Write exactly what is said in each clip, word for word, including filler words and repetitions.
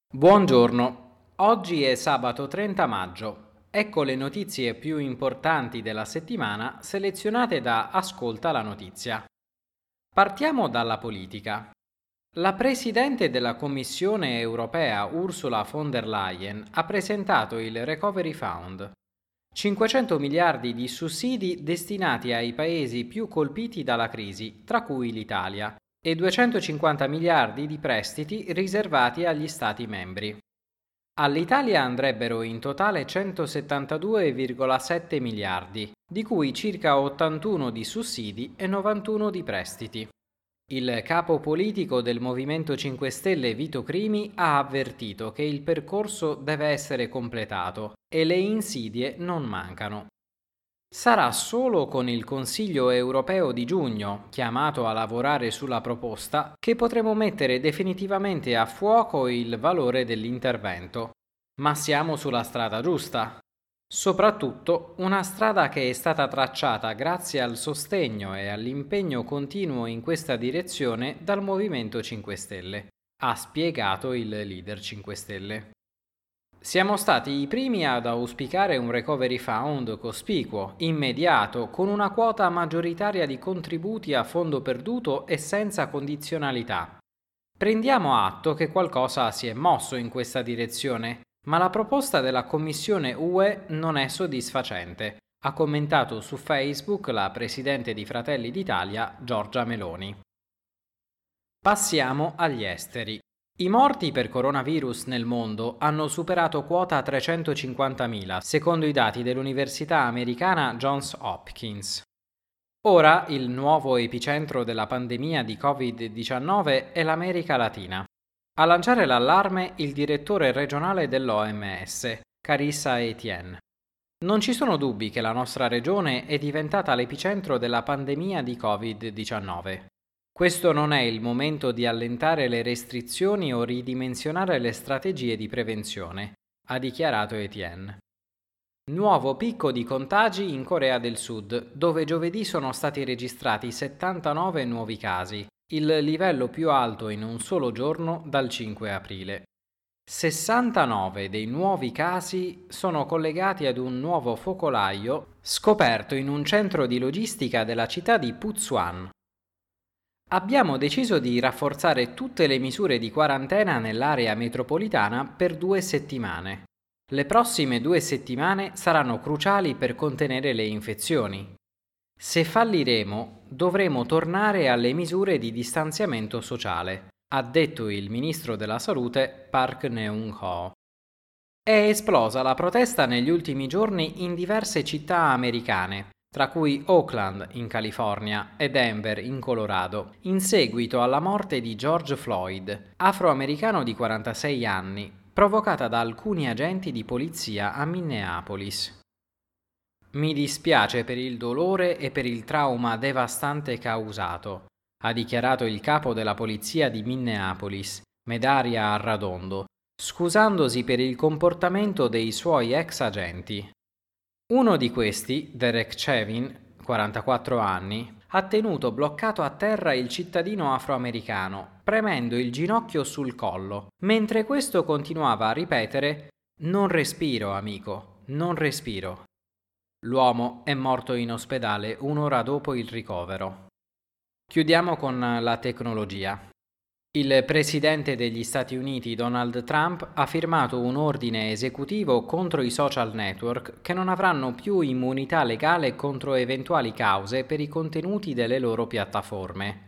Buongiorno, oggi è sabato trenta maggio. Ecco le notizie più importanti della settimana selezionate da Ascolta la notizia. Partiamo dalla politica. La Presidente della Commissione europea Ursula von der Leyen ha presentato il Recovery Fund, cinquecento miliardi di sussidi destinati ai paesi più colpiti dalla crisi, tra cui l'Italia, e duecentocinquanta miliardi di prestiti riservati agli Stati membri. All'Italia andrebbero in totale centosettantadue virgola sette miliardi, di cui circa ottantuno di sussidi e novantuno di prestiti. Il capo politico del Movimento cinque Stelle Vito Crimi ha avvertito che il percorso deve essere completato e le insidie non mancano. Sarà solo con il Consiglio europeo di giugno, chiamato a lavorare sulla proposta, che potremo mettere definitivamente a fuoco il valore dell'intervento. Ma siamo sulla strada giusta. Soprattutto una strada che è stata tracciata grazie al sostegno e all'impegno continuo in questa direzione dal Movimento cinque Stelle, ha spiegato il leader cinque Stelle. Siamo stati i primi ad auspicare un recovery fund cospicuo, immediato, con una quota maggioritaria di contributi a fondo perduto e senza condizionalità. Prendiamo atto che qualcosa si è mosso in questa direzione, ma la proposta della Commissione U E non è soddisfacente, ha commentato su Facebook la Presidente di Fratelli d'Italia, Giorgia Meloni. Passiamo agli esteri. I morti per coronavirus nel mondo hanno superato quota trecentocinquantamila, secondo i dati dell'Università americana Johns Hopkins. Ora il nuovo epicentro della pandemia di covid diciannove è l'America Latina. A lanciare l'allarme il direttore regionale dell'O M S, Carissa Etienne. Non ci sono dubbi che la nostra regione è diventata l'epicentro della pandemia di covid diciannove. Questo non è il momento di allentare le restrizioni o ridimensionare le strategie di prevenzione, ha dichiarato Etienne. Nuovo picco di contagi in Corea del Sud, dove giovedì sono stati registrati settantanove nuovi casi, il livello più alto in un solo giorno dal cinque aprile. sessantanove dei nuovi casi sono collegati ad un nuovo focolaio scoperto in un centro di logistica della città di Putsuan. Abbiamo deciso di rafforzare tutte le misure di quarantena nell'area metropolitana per due settimane. Le prossime due settimane saranno cruciali per contenere le infezioni. Se falliremo, dovremo tornare alle misure di distanziamento sociale, ha detto il ministro della Salute Park Neung-ho. È esplosa la protesta negli ultimi giorni in diverse città americane, tra cui Oakland in California e Denver in Colorado, in seguito alla morte di George Floyd, afroamericano di quarantasei anni, provocata da alcuni agenti di polizia a Minneapolis. Mi dispiace per il dolore e per il trauma devastante causato, ha dichiarato il capo della polizia di Minneapolis, Medaria Arradondo, scusandosi per il comportamento dei suoi ex agenti. Uno di questi, Derek Chauvin, quarantaquattro anni, ha tenuto bloccato a terra il cittadino afroamericano, premendo il ginocchio sul collo, mentre questo continuava a ripetere «Non respiro, amico, non respiro». L'uomo è morto in ospedale un'ora dopo il ricovero. Chiudiamo con la tecnologia. Il presidente degli Stati Uniti Donald Trump ha firmato un ordine esecutivo contro i social network che non avranno più immunità legale contro eventuali cause per i contenuti delle loro piattaforme.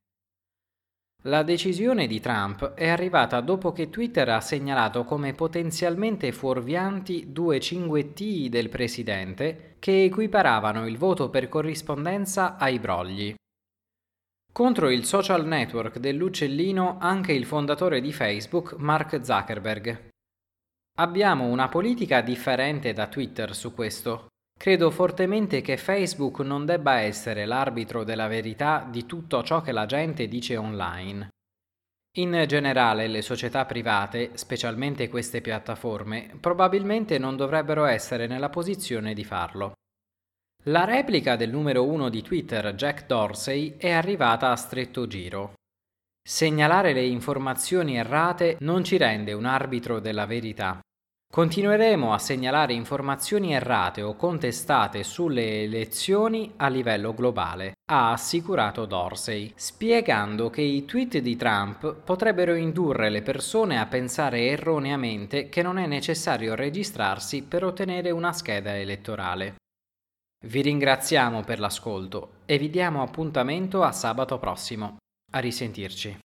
La decisione di Trump è arrivata dopo che Twitter ha segnalato come potenzialmente fuorvianti due cinguettii del presidente che equiparavano il voto per corrispondenza ai brogli. Contro il social network dell'uccellino anche il fondatore di Facebook, Mark Zuckerberg. Abbiamo una politica differente da Twitter su questo. Credo fortemente che Facebook non debba essere l'arbitro della verità di tutto ciò che la gente dice online. In generale le società private, specialmente queste piattaforme, probabilmente non dovrebbero essere nella posizione di farlo. La replica del numero uno di Twitter, Jack Dorsey, è arrivata a stretto giro. Segnalare le informazioni errate non ci rende un arbitro della verità. Continueremo a segnalare informazioni errate o contestate sulle elezioni a livello globale, ha assicurato Dorsey, spiegando che i tweet di Trump potrebbero indurre le persone a pensare erroneamente che non è necessario registrarsi per ottenere una scheda elettorale. Vi ringraziamo per l'ascolto e vi diamo appuntamento a sabato prossimo. A risentirci.